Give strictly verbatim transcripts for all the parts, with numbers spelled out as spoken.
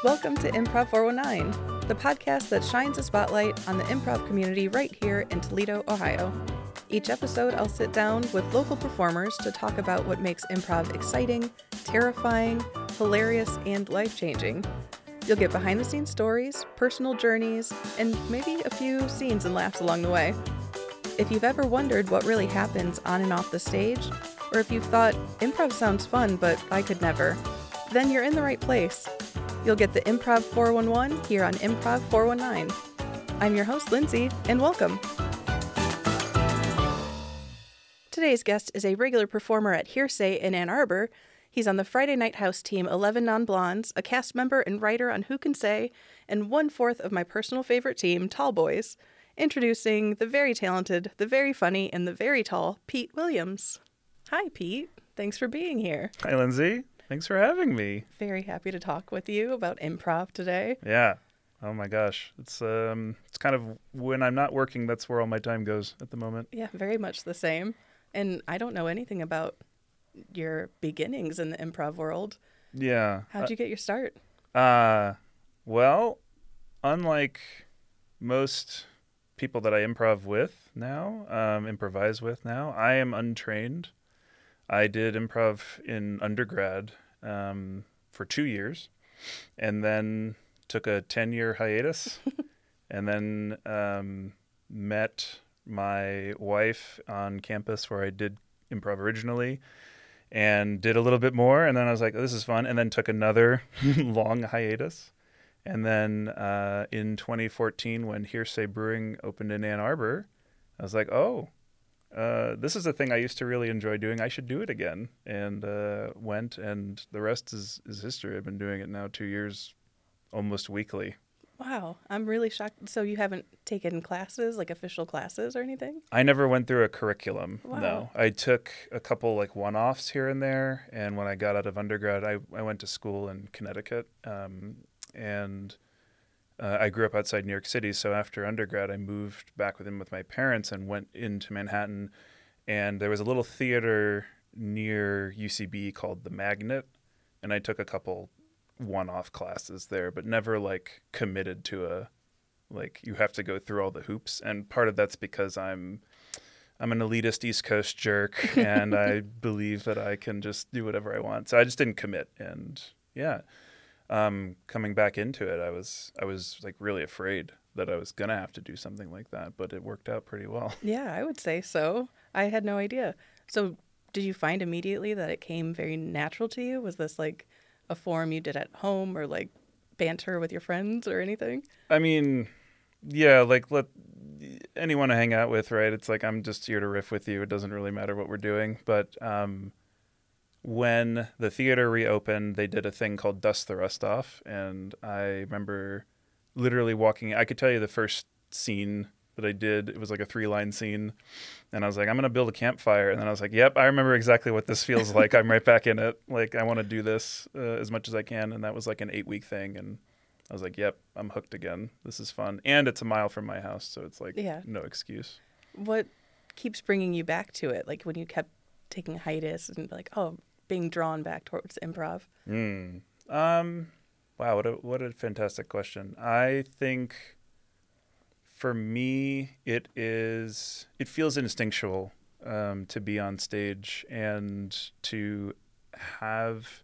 Welcome to Improv four one nine, the podcast that shines a spotlight on the improv community right here in Toledo, Ohio. Each episode, I'll sit down with local performers to talk about what makes improv exciting, terrifying, hilarious, and life-changing. You'll get behind-the-scenes stories, personal journeys, and maybe a few scenes and laughs along the way. If you've ever wondered what really happens on and off the stage, or if you've thought, improv sounds fun, but I could never, then you're in the right place. You'll get the Improv four one one here on Improv four one nine. I'm your host, Lindsay, and welcome. Today's guest is a regular performer at Hearsay in Ann Arbor. He's on the Friday Night House team eleven Non-Blondes, a cast member and writer on Who Can Say, and one-fourth of my personal favorite team, Tall Boys. Introducing the very talented, the very funny, and the very tall Pete Williams. Hi, Pete. Thanks for being here. Hi, Lindsay. Thanks for having me. Very happy to talk with you about improv today. Yeah. Oh my gosh. It's um it's kind of when I'm not working, that's where all my time goes at the moment. Yeah, very much the same. And I don't know anything about your beginnings in the improv world. Yeah. How'd you get your start? Uh well, unlike most people that I improv with now, um, improvise with now, I am untrained. I did improv in undergrad um, for two years and then took a ten-year hiatus and then um, met my wife on campus where I did improv originally and did a little bit more. And then I was like, oh, this is fun. And then took another long hiatus. And then uh, in twenty fourteen, when Hearsay Brewing opened in Ann Arbor, I was like, oh, uh, this is a thing I used to really enjoy doing. I should do it again. And uh, went, and the rest is, is history. I've been doing it now two years, almost weekly. Wow, I'm really shocked. So you haven't taken classes, like official classes or anything? I never went through a curriculum, Wow. no. I took a couple like one-offs here and there. And when I got out of undergrad, I, I went to school in Connecticut. Um, and uh, I grew up outside New York City. So after undergrad, I moved back with him with my parents and went into Manhattan. And there was a little theater near U C B called The Magnet. And I took a couple one-off classes there, but never like committed to a, like you have to go through all the hoops. And part of that's because I'm, I'm an elitist East Coast jerk and I believe that I can just do whatever I want. So I just didn't commit. And yeah. Um, coming back into it, I was I was like really afraid that I was gonna have to do something like that, but it worked out pretty well. Yeah, I would say so. I had no idea. So did you find immediately that it came very natural to you? Was this like a form you did at home or like banter with your friends or anything? I mean, yeah, like let anyone I hang out with, right? It's like I'm just here to riff with you. It doesn't really matter what we're doing, but um, when the theater reopened, they did a thing called Dust the Rust Off. And I remember literally walking. I could tell you the first scene that I did. It was like a three-line scene. And I was like, I'm going to build a campfire. And then I was like, yep, I remember exactly what this feels like. I'm right back in it. Like, I want to do this uh, as much as I can. And that was like an eight-week thing. And I was like, yep, I'm hooked again. This is fun. And it's a mile from my house. So it's like Yeah. no excuse. What keeps bringing you back to it? Like when you kept taking hiatus and like, oh, being drawn back towards improv? Mm. Um, wow, what a what a fantastic question. I think for me, it is it feels instinctual um, to be on stage and to have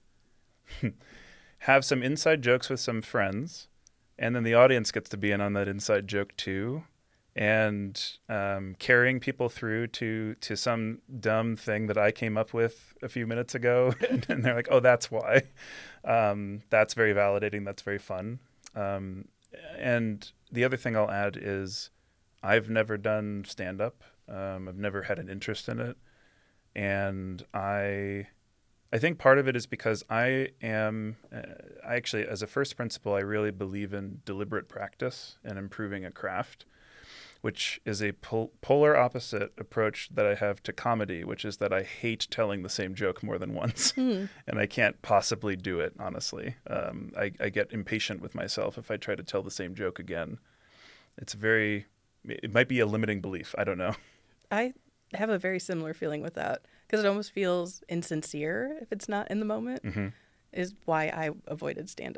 have some inside jokes with some friends, and then the audience gets to be in on that inside joke too. And um, carrying people through to to some dumb thing that I came up with a few minutes ago. and, and they're like, oh, that's why. Um, that's very validating. That's very fun. Um, and the other thing I'll add is I've never done stand-up. Um, I've never had an interest in it. And I I think part of it is because I am, uh, I actually, as a first principle, I really believe in deliberate practice and improving a craft, which is a pol- polar opposite approach that I have to comedy, which is that I hate telling the same joke more than once. Hmm. And I can't possibly do it, honestly. Um, I, I get impatient with myself if I try to tell the same joke again. It's very, it might be a limiting belief. I don't know. I have a very similar feeling with that because it almost feels insincere if it's not in the moment, Mm-hmm. is why I avoided stand-up.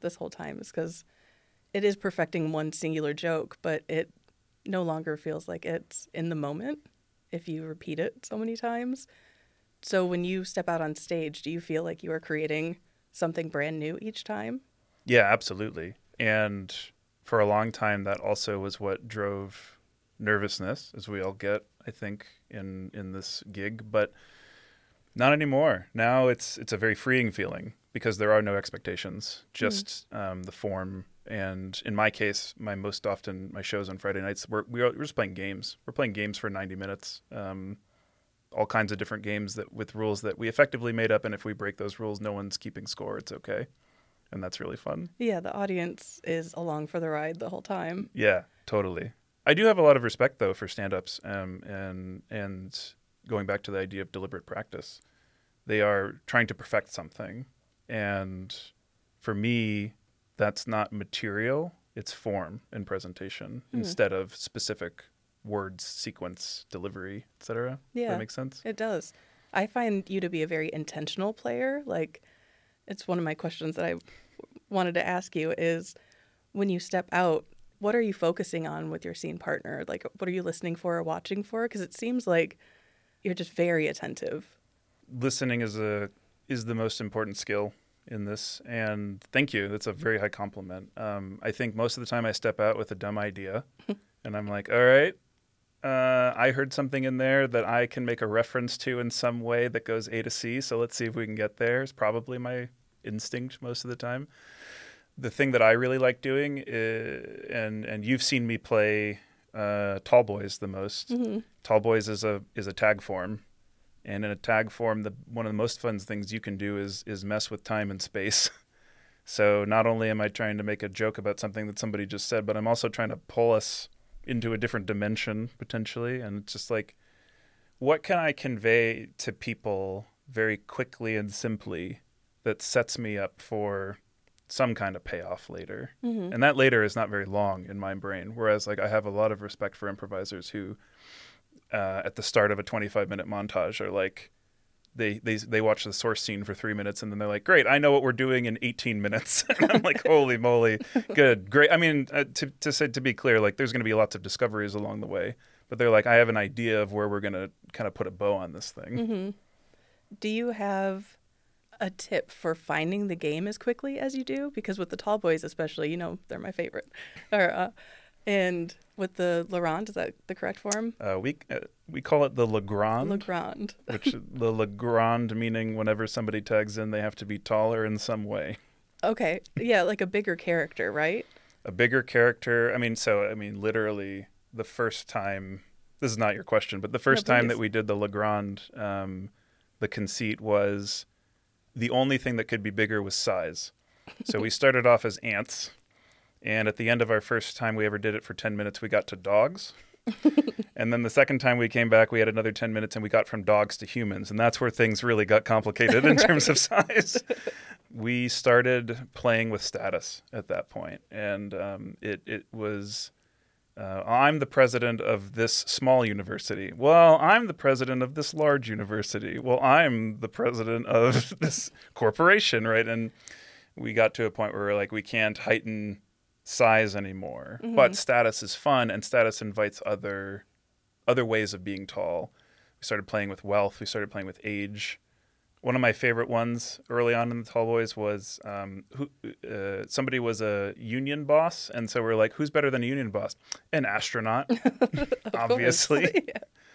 this whole time is because it is perfecting one singular joke, but it no longer feels like it's in the moment if you repeat it so many times. So when you step out on stage, do you feel like you are creating something brand new each time? Yeah, absolutely. And for a long time, that also was what drove nervousness, as we all get, I think, in, in this gig. But not anymore. Now it's it's a very freeing feeling because there are no expectations, just mm. um, the form. And in my case, my most often, my shows on Friday nights, we're, we're just playing games. We're playing games for ninety minutes. Um, all kinds of different games that with rules that we effectively made up. And if we break those rules, no one's keeping score. It's okay. And that's really fun. Yeah, the audience is along for the ride the whole time. Yeah, totally. I do have a lot of respect, though, for stand-ups um, and and going back to the idea of deliberate practice. They are trying to perfect something. And for me, that's not material. It's form and presentation mm. instead of specific words, sequence, delivery, et cetera. Yeah, does that make sense? It does. I find you to be a very intentional player. Like, it's one of my questions that I wanted to ask you is, when you step out, what are you focusing on with your scene partner? Like, what are you listening for or watching for? Because it seems like you're just very attentive. Listening is a is the most important skill in this, and thank you. That's a very high compliment. Um, I think most of the time I step out with a dumb idea, and I'm like, all right, uh, I heard something in there that I can make a reference to in some way that goes A to C, so let's see if we can get there. It's probably my instinct most of the time. The thing that I really like doing is, and and you've seen me play uh, Tall Boys the most. Mm-hmm. Tall Boys is a is a tag form, and in a tag form, the one of the most fun things you can do is is mess with time and space. So not only am I trying to make a joke about something that somebody just said, but I'm also trying to pull us into a different dimension potentially, and it's just like, what can I convey to people very quickly and simply that sets me up for some kind of payoff later. Mm-hmm. And that later is not very long in my brain. Whereas like I have a lot of respect for improvisers who uh, at the start of a twenty-five minute montage are like, they, they, they watch the source scene for three minutes and then they're like, great, I know what we're doing in eighteen minutes. And I'm like, holy moly, good, great. I mean, uh, to, to say, to be clear, like there's going to be lots of discoveries along the way, but they're like, I have an idea of where we're going to kind of put a bow on this thing. Mm-hmm. Do you have a tip for finding the game as quickly as you do? Because with the Tall Boys especially, you know, they're my favorite. Or, uh, and with the Legrand, is that the correct form? Uh, we uh, we call it the Legrand. Legrand. Which the Legrand meaning whenever somebody tags in, they have to be taller in some way. Okay. Yeah, like a bigger character, right? A bigger character. I mean, so, I mean, literally the first time, this is not your question, but the first no, time that we did the Legrand, um, the conceit was the only thing that could be bigger was size. So we started off as ants, and at the end of our first time we ever did it for ten minutes, we got to dogs. And then the second time we came back, we had another ten minutes, and we got from dogs to humans. And that's where things really got complicated in right. terms of size. We started playing with status at that point, and um, it, it was... Uh, I'm the president of this small university. Well, I'm the president of this large university. Well, I'm the president of this corporation, right? And we got to a point where we're like, we can't heighten size anymore. Mm-hmm. But status is fun, and status invites other other ways of being tall. We started playing with wealth. We started playing with age. One of my favorite ones early on in the Tall Boys was um, who, uh, somebody was a union boss, and so we're like, who's better than a union boss? An astronaut, obviously.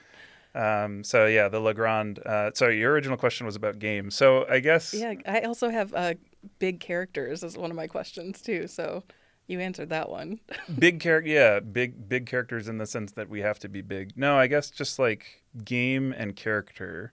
Yeah. Um, so yeah, the Legrand. Uh, sorry, your original question was about games. So I guess... Yeah, I also have uh, big characters as one of my questions too, so you answered that one. Big character, yeah, big big characters in the sense that we have to be big. No, I guess just like game and character...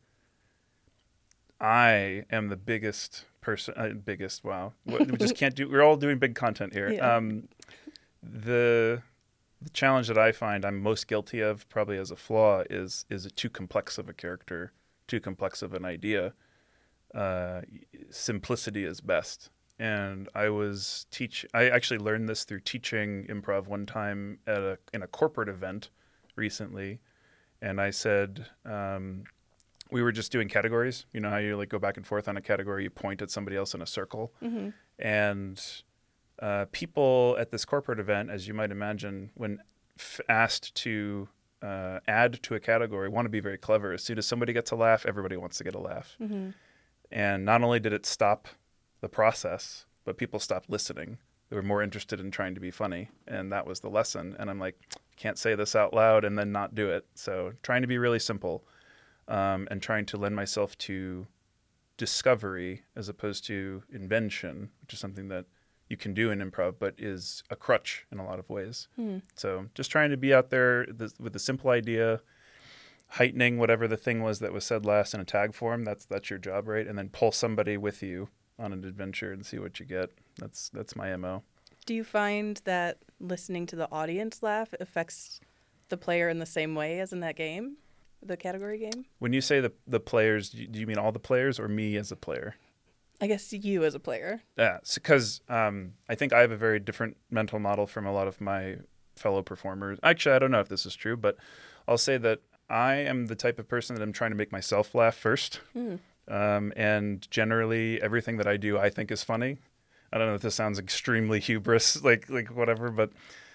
I am the biggest person, uh, biggest, wow. We just can't do, we're all doing big content here. Yeah. Um, the the challenge that I find I'm most guilty of, probably as a flaw, is is it too complex of a character, too complex of an idea. Uh, simplicity is best. And I was teach. I actually learned this through teaching improv one time at a in a corporate event recently. And I said... Um, we were just doing categories. You know how you like go back and forth on a category, you point at somebody else in a circle. Mm-hmm. And uh, people at this corporate event, as you might imagine, when f- asked to uh, add to a category, want to be very clever. As soon as somebody gets a laugh, everybody wants to get a laugh. Mm-hmm. And not only did it stop the process, but people stopped listening. They were more interested in trying to be funny, and that was the lesson. And I'm like, can't say this out loud and then not do it. So trying to be really simple, um, and trying to lend myself to discovery as opposed to invention, which is something that you can do in improv, but is a crutch in a lot of ways. Hmm. So just trying to be out there th- with a simple idea, heightening whatever the thing was that was said last in a tag form. That's that's your job, right? And then pull somebody with you on an adventure and see what you get. That's that's my M O. Do you find that listening to the audience laugh affects the player in the same way as in that game, the category game? When you say the the players, do you, do you mean all the players or me as a player? I guess you as a player. Yeah, because um, I think I have a very different mental model from a lot of my fellow performers. Actually, I don't know if this is true, but I'll say that I am the type of person that I'm trying to make myself laugh first. Hmm. Um, and generally, everything that I do, I think is funny. I don't know if this sounds extremely hubris, like like whatever, but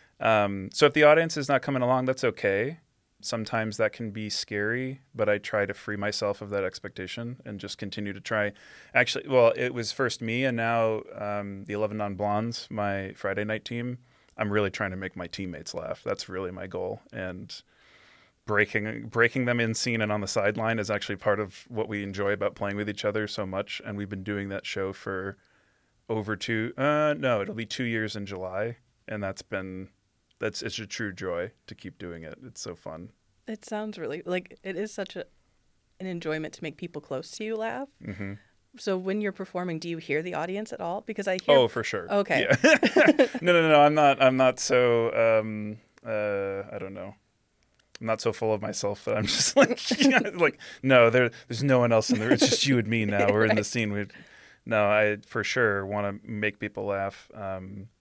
um, so if the audience is not coming along, that's okay. Sometimes that can be scary, but I try to free myself of that expectation and just continue to try. Actually, well, it was first me, and now um, the eleven Non-Blondes, my Friday night team. I'm really trying to make my teammates laugh. That's really my goal, and breaking breaking them in scene and on the sideline is actually part of what we enjoy about playing with each other so much. And we've been doing that show for over two. Uh, no, it'll be two years in July, and that's been. That's it's a true joy to keep doing it. It's so fun. It sounds really like it is such a an enjoyment to make people close to you laugh. Mm-hmm. So when you're performing, do you hear the audience at all? Because I hear. Oh, for sure. Okay. Yeah. no, no, no. I'm not. I'm not so. Um, uh, I don't know. I'm not so full of myself that I'm just like, like no. There, there's no one else in there. It's just you and me now. We're Right. in the scene. We, no, I for sure want to make people laugh. Um,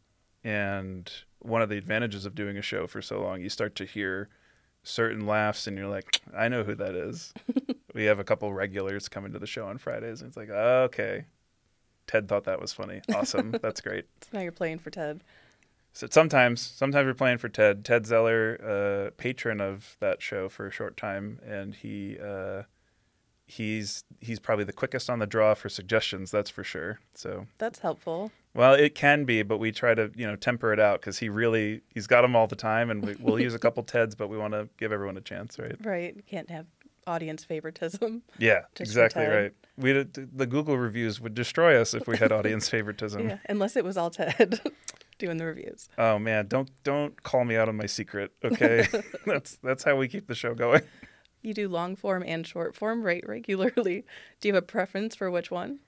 and one of the advantages of doing a show for so long, you start to hear certain laughs, and you're like, I know who that is. We have a couple regulars coming to the show on Fridays, and it's like, oh, okay, Ted thought that was funny. Awesome, that's great. So now you're playing for Ted. So sometimes, sometimes we're playing for Ted. Ted Zeller, uh, patron of that show for a short time, and he uh, he's he's probably the quickest on the draw for suggestions. That's for sure. So That's helpful. well, it can be, but we try to you know temper it out because he really he's got them all the time, and we, we'll use a couple Teds, but we want to give everyone a chance, right? Right. You can't have audience favoritism. Yeah, Just for exactly Ted. right. We the Google reviews would destroy us if we had audience favoritism. Yeah. Unless it was all Ted doing the reviews. Oh man, don't don't call me out on my secret, okay? that's that's how we keep the show going. You do long form and short form right regularly. Do you have a preference for which one?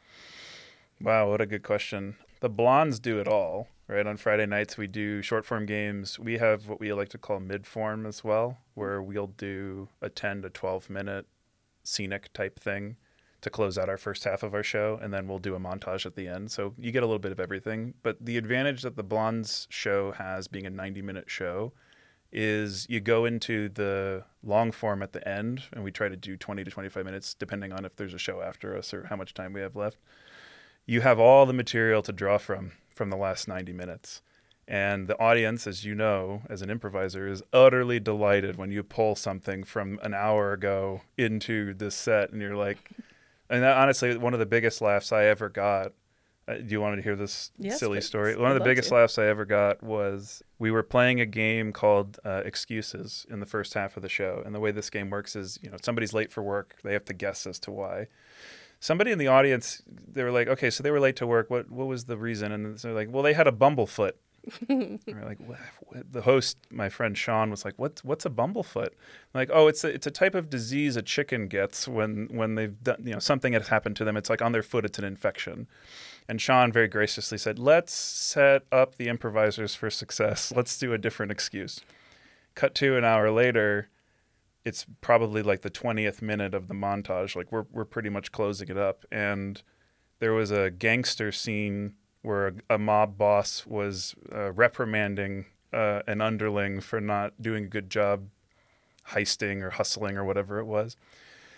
Wow, what a good question. The Blondes do it all, right? On Friday nights we do short form games. We have what we like to call mid form as well, where we'll do a ten to twelve minute scenic type thing to close out our first half of our show, and then we'll do a montage at the end. So you get a little bit of everything. But the advantage that the Blondes show has, being a ninety minute show, is you go into the long form at the end, and we try to do twenty to twenty-five minutes, depending on if there's a show after us or how much time we have left. You have all the material to draw from from the last ninety minutes. And the audience, as you know, as an improviser, is utterly delighted when you pull something from an hour ago into this set, and you're like, and that, honestly, one of the biggest laughs I ever got, uh, do you want to hear this Yes, silly please. story? One of I'd the love biggest to. laughs I ever got was we were playing a game called uh, Excuses in the first half of the show. And the way this game works is, you know, somebody's late for work. They have to guess as to why. Somebody in the audience, they were like, okay, so they were late to work. What what was the reason? And so they're like, well, they had a bumblefoot. And we're like, what? What? The host, my friend Sean, was like, what's what's a bumblefoot? I'm like, oh, it's a it's a type of disease a chicken gets when when they've done, you know, something has happened to them. It's like on their foot, it's an infection. And Sean very graciously said, let's set up the improvisers for success. Let's do a different excuse. Cut to an hour later, it's probably like the twentieth minute of the montage. Like we're we're pretty much closing it up. And there was a gangster scene where a, a mob boss was uh, reprimanding uh, an underling for not doing a good job heisting or hustling or whatever it was.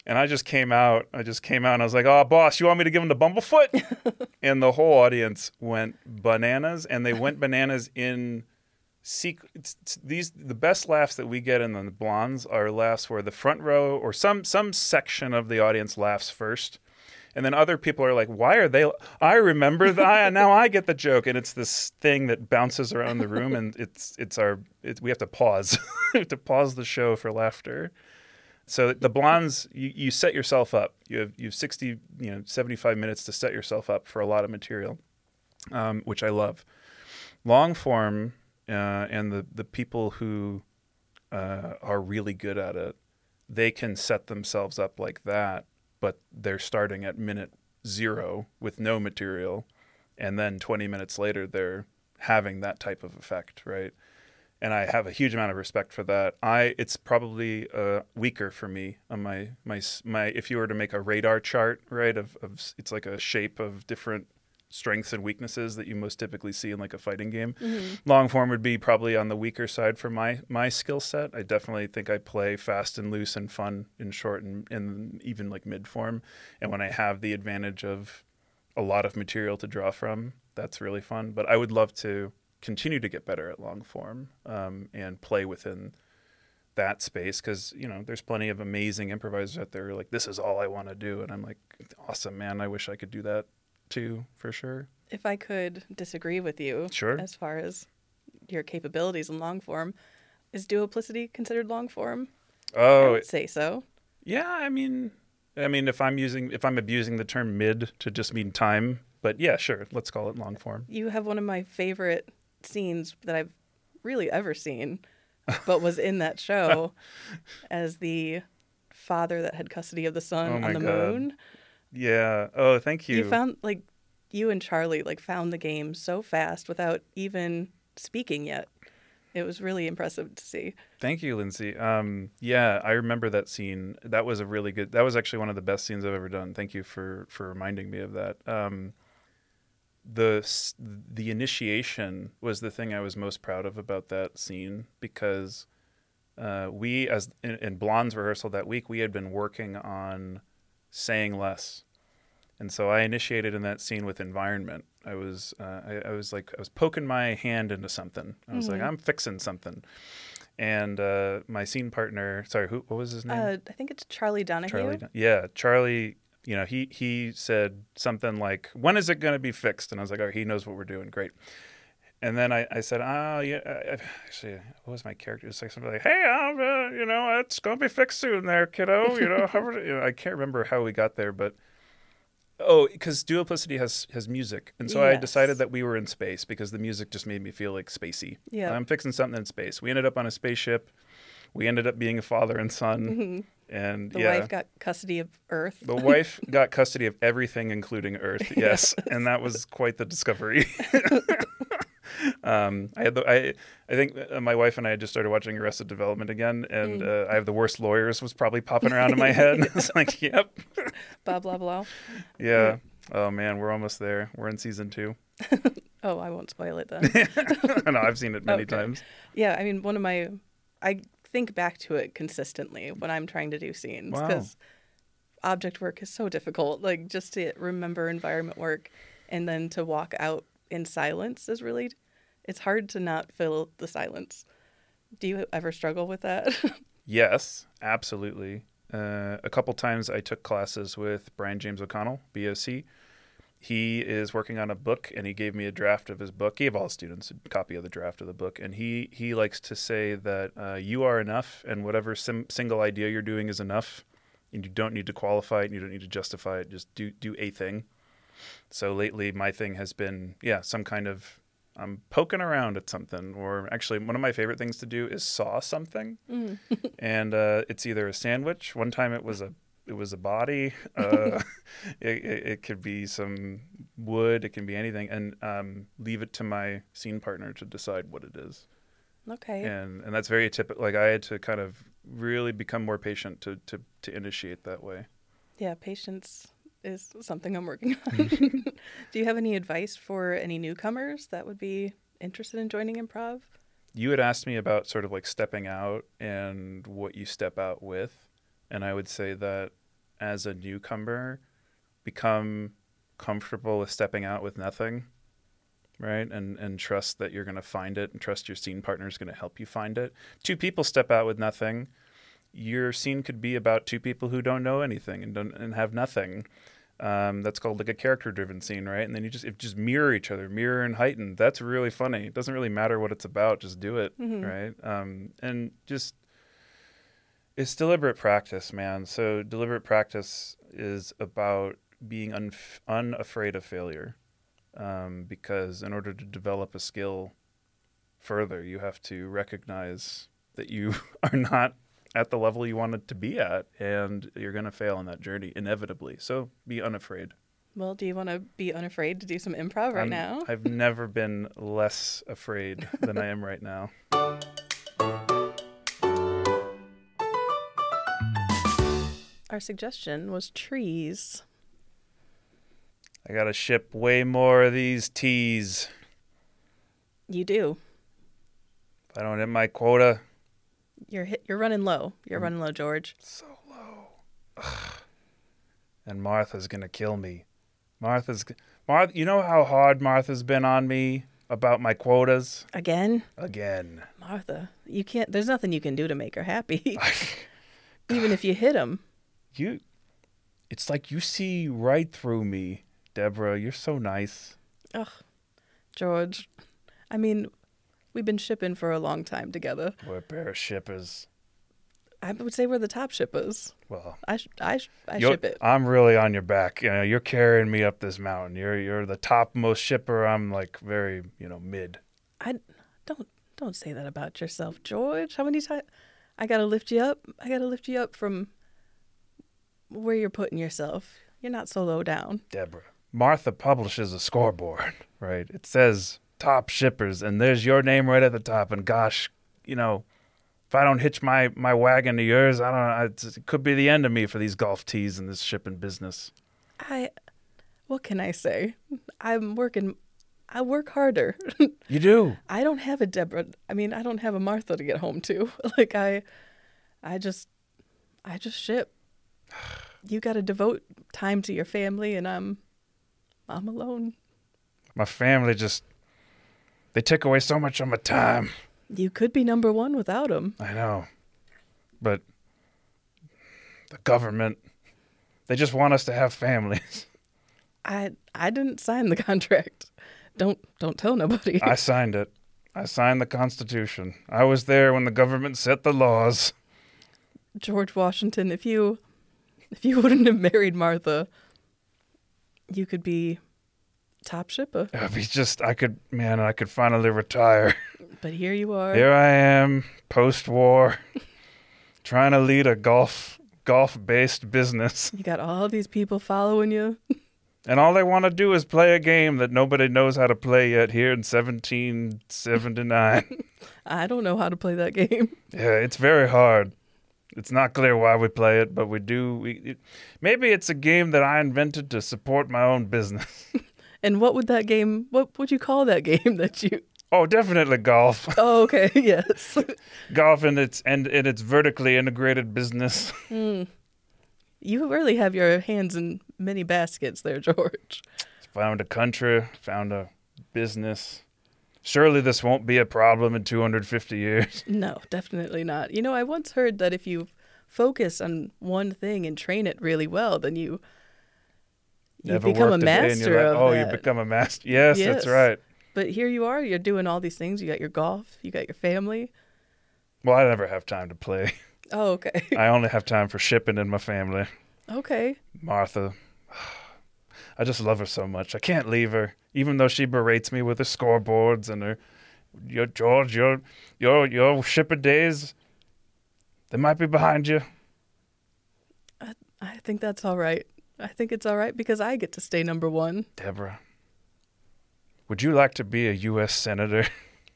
And I just came out. I just came out and I was like, "Oh, boss, you want me to give him the bumblefoot?" And the whole audience went bananas, and they went bananas in sec- these the best laughs that we get in the Blondes are laughs where the front row or some some section of the audience laughs first. And then other people are like, "Why are they? I remember that. Now I get the joke." And it's this thing that bounces around the room, and it's it's our it, we have to pause. We have to pause the show for laughter. So the Blondes, you, you set yourself up. You have you have sixty, you know, seventy-five minutes to set yourself up for a lot of material, um, which I love. Long form, uh, and the the people who uh, are really good at it, they can set themselves up like that. But they're starting at minute zero with no material, and then twenty minutes later they're having that type of effect, right? And I have a huge amount of respect for that. I it's probably uh, weaker for me on my my my. If you were to make a radar chart, right, of, of it's like a shape of different strengths and weaknesses that you most typically see in like a fighting game. Mm-hmm. Long form would be probably on the weaker side for my my skill set. I definitely think I play fast and loose and fun in short and, and even like mid form. And when I have the advantage of a lot of material to draw from, that's really fun. But I would love to continue to get better at long form um, and play within that space, because you know there's plenty of amazing improvisers out there who are like, this is all I want to do, and I'm like, awesome, man, I wish I could do that too, for sure. If I could disagree with you, sure, as far as your capabilities in long form, is duoplicity considered long form? Oh, I would say so. Yeah, I mean, I mean, if I'm using if I'm abusing the term mid to just mean time, but yeah, sure, let's call it long form. You have one of my favorite scenes that I've really ever seen, but was in that show as the father that had custody of the son oh on the God. moon. Yeah. Oh, thank you. You found, like, you and Charlie, like, found the game so fast without even speaking yet. It was really impressive to see. Thank you, Lindsay. Um, yeah, I remember that scene. That was a really good, that was actually one of the best scenes I've ever done. Thank you for, for reminding me of that. Um, the, the initiation was the thing I was most proud of about that scene, because uh, we, as in, in Blonde's rehearsal that week, we had been working on saying less. And so I initiated in that scene with environment. I was, uh, I, I was like, I was poking my hand into something. I was mm-hmm. like, I'm fixing something. And uh, my scene partner, sorry, who, what was his name? Uh, I think it's Charlie Donahue. Charlie, yeah, Charlie. You know, he he said something like, "When is it going to be fixed?" And I was like, "Oh, he knows what we're doing. Great." And then I, I said, "Oh, yeah." Uh, actually, what was my character? It's like something like, "Hey, I'm, uh, you know, it's going to be fixed soon, there, kiddo." You know, however, you know, I can't remember how we got there, but. Oh, because duoplicity has has music, and so yes. I decided that we were in space because the music just made me feel like spacey. Yeah, I'm fixing something in space. We ended up on a spaceship. We ended up being a father and son, mm-hmm. and the yeah, wife got custody of Earth. The wife got custody of everything, including Earth. Yes, yes. And that was quite the discovery. um, I had the I I think my wife and I had just started watching Arrested Development again, and mm. uh, I Have the Worst Lawyers was probably popping around in my head. I was like, yep. Blah blah blah. Yeah. Oh man, we're almost there. We're in season two. Oh, I won't spoil it then. No, I've seen it many okay. times. Yeah, I mean, one of my, I think back to it consistently when I'm trying to do scenes, because wow. object work is so difficult. Like, just to remember environment work and then to walk out in silence is really, it's hard to not fill the silence. Do you ever struggle with that? Yes, absolutely. Uh, a couple times I took classes with Brian James O'Connell, B O C. He is working on a book, and he gave me a draft of his book. He gave all students a copy of the draft of the book, and he he likes to say that uh, you are enough, and whatever sim- single idea you're doing is enough, and you don't need to qualify it, and you don't need to justify it. Just do do a thing. So lately, my thing has been, yeah, some kind of, I'm poking around at something, or actually one of my favorite things to do is saw something, mm. and uh, it's either a sandwich. One time it was a It was a body. Uh, it, it, it could be some wood. It can be anything, and um, leave it to my scene partner to decide what it is. Okay. And and that's very typical. Like, I had to kind of really become more patient to to, to initiate that way. Yeah, patience is something I'm working on. Do you have any advice for any newcomers that would be interested in joining improv? You had asked me about sort of like stepping out and what you step out with. And I would say that as a newcomer become comfortable with stepping out with nothing, right? And and trust that you're going to find it, and trust your scene partner is going to help you find it. Two people step out with nothing. Your scene could be about two people who don't know anything and don't and have nothing. Um, that's called like a character-driven scene, right? And then you just if just mirror each other, mirror and heighten. That's really funny. It doesn't really matter what it's about. Just do it, mm-hmm. right? Um, and just it's deliberate practice, man. So deliberate practice is about being un- unafraid of failure, um, because in order to develop a skill further, you have to recognize that you are not at the level you wanted to be at, and you're going to fail on that journey inevitably. So be unafraid. Well, do you want to be unafraid to do some improv right I'm, now? I've never been less afraid than I am right now. Our suggestion was trees. I got to ship way more of these teas. You do. If I don't hit my quota... You're hit, you're running low. You're I'm running low, George. So low. Ugh. And Martha's going to kill me. Martha's... Martha, you know how hard Martha's been on me about my quotas? Again? Again. Martha, you can't... There's nothing you can do to make her happy. Even if you hit him. You... It's like you see right through me, Deborah. You're so nice. Ugh. George. I mean... We've been shipping for a long time together. We're a pair of shippers. I would say we're the top shippers. Well, I sh- I sh- I ship it. I'm really on your back. You know, you're carrying me up this mountain. You're you're the topmost shipper. I'm like very, you know, mid. I don't don't say that about yourself, George. How many times I gotta lift you up? I gotta lift you up from where you're putting yourself. You're not so low down, Deborah. Martha publishes a scoreboard, right? It says top shippers, and there's your name right at the top. And gosh, you know, if I don't hitch my, my wagon to yours, I don't know. It's, it could be the end of me for these golf tees and this shipping business. I, what can I say? I'm working. I work harder. You do. I don't have a Deborah. I mean, I don't have a Martha to get home to. Like I, I just, I just ship. You got to devote time to your family, and I'm, I'm alone. My family just. They took away so much of my time. You could be number one without them. I know. But the government, they just want us to have families. I I didn't sign the contract. Don't don't tell nobody. I signed it. I signed the Constitution. I was there when the government set the laws. George Washington, if you if you wouldn't have married Martha, you could be top shipper. It'd be just, I could, man, I could finally retire. But here you are. Here I am, post-war, trying to lead a golf, golf-based business. You got all these people following you. And all they want to do is play a game that nobody knows how to play yet here in seventeen seventy-nine. I don't know how to play that game. Yeah, it's very hard. It's not clear why we play it, but we do. We, it, maybe it's a game that I invented to support my own business. And what would that game, what would you call that game that you... Oh, definitely golf. Oh, okay, yes. Golf and its and in its vertically integrated business. Mm. You really have your hands in many baskets there, George. Found a country, found a business. Surely this won't be a problem in two hundred fifty years. No, definitely not. You know, I once heard that if you focus on one thing and train it really well, then you... You Never become a worked a day in master your life. of Oh, that. you become a master. Yes, Yes. that's right. But here you are, you're doing all these things. You got your golf, you got your family. Well, I never have time to play. Oh, okay. I only have time for shipping and my family. Okay. Martha. I just love her so much. I can't leave her, even though she berates me with her scoreboards and her, your George, your your your shipper days. They might be behind you. I, I think that's all right. I think it's all right because I get to stay number one. Deborah, would you like to be a U S senator?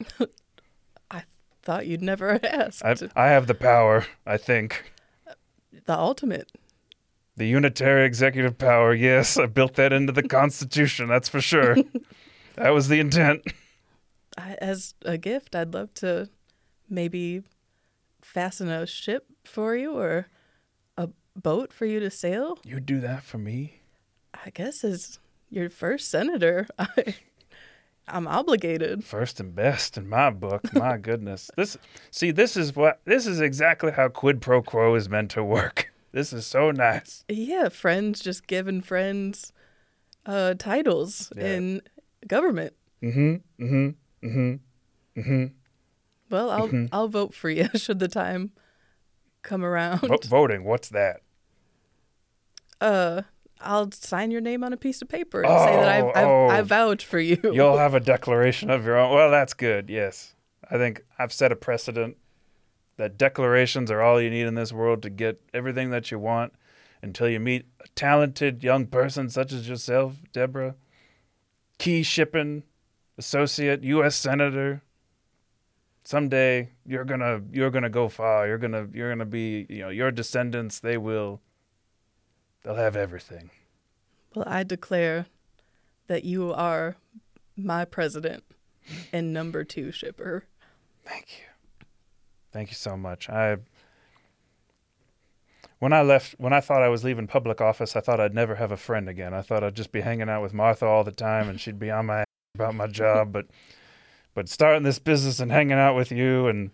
I thought you'd never ask. I, I have the power, I think. The ultimate. The unitary executive power, yes. I built that into the Constitution, that's for sure. That was the intent. I, as a gift, I'd love to maybe fasten a ship for you or a boat for you to sail? You do that for me? I guess as your first senator, I, I'm obligated. First and best in my book. My goodness. This see, this is what this is exactly how quid pro quo is meant to work. This is so nice. Yeah, friends just giving friends uh, titles Yeah. in government. Mm-hmm. Mm-hmm. Mm-hmm. Mm-hmm. Well, I'll Mhm. I'll vote for you should the time come around. Vo- voting, what's that? Uh, I'll sign your name on a piece of paper and say that I Oh, I oh. I vouch for you. You'll have a declaration of your own. Well, that's good. Yes. I think I've set a precedent that declarations are all you need in this world to get everything that you want until you meet a talented young person such as yourself, Deborah. Key shipping associate, U S Senator. Someday you're gonna you're gonna go far. You're gonna you're gonna be, you know, your descendants, they will they'll have everything. Well, I declare that you are my president and number two shipper. Thank you. Thank you so much. I when I left when I thought I was leaving public office, I thought I'd never have a friend again. I thought I'd just be hanging out with Martha all the time and she'd be on my ass about my job, but but starting this business and hanging out with you and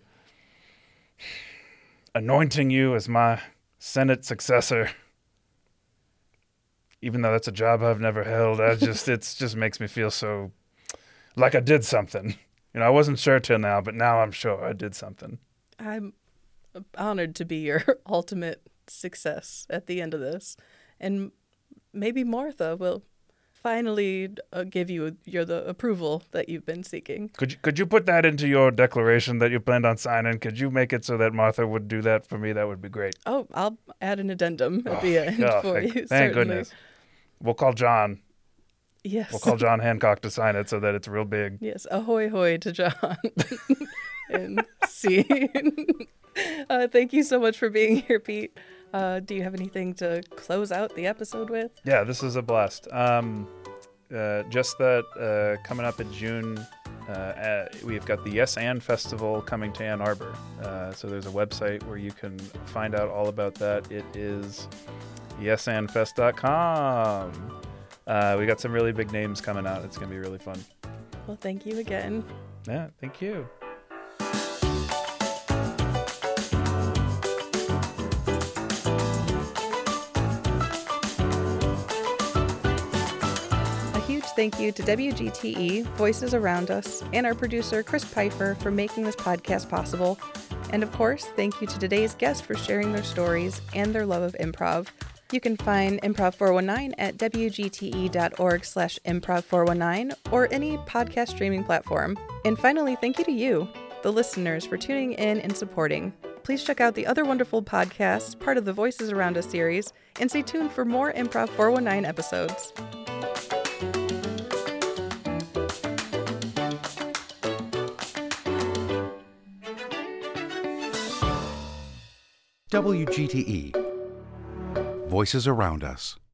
anointing you as my Senate successor, even though that's a job I've never held, I just it's just makes me feel so like I did something. You know, I wasn't sure till now, but now I'm sure I did something. I'm honored to be your ultimate success at the end of this. And maybe Martha will finally uh, give you your the approval that you've been seeking. Could you, could you put that into your declaration that you planned on signing? Could you make it so that Martha would do that for me? That would be great. Oh, I'll add an addendum at Oh, the end oh, for thank, you. thank certainly. goodness. We'll call John. Yes. We'll call John Hancock to sign it so that it's real big. Yes. Ahoy hoy to John. And scene. uh, thank you so much for being here, Pete. Uh, do you have anything to close out the episode with? Yeah, this is a blast. Um, uh, just that uh, coming up in June, uh, uh, we've got the Yes and Festival coming to Ann Arbor. Uh, so there's a website where you can find out all about that. It is yes and fest dot com. Uh, we got some really big names coming out. It's going to be really fun. Well, thank you again. Yeah, thank you. Thank you to W G T E, Voices Around Us, and our producer, Chris Pfeiffer, for making this podcast possible. And of course, thank you to today's guests for sharing their stories and their love of improv. You can find Improv four one nine at w g t e dot org slash improv four one nine or any podcast streaming platform. And finally, thank you to you, the listeners, for tuning in and supporting. Please check out the other wonderful podcasts, part of the Voices Around Us series, and stay tuned for more Improv four one nine episodes. W G T E. Voices Around Us.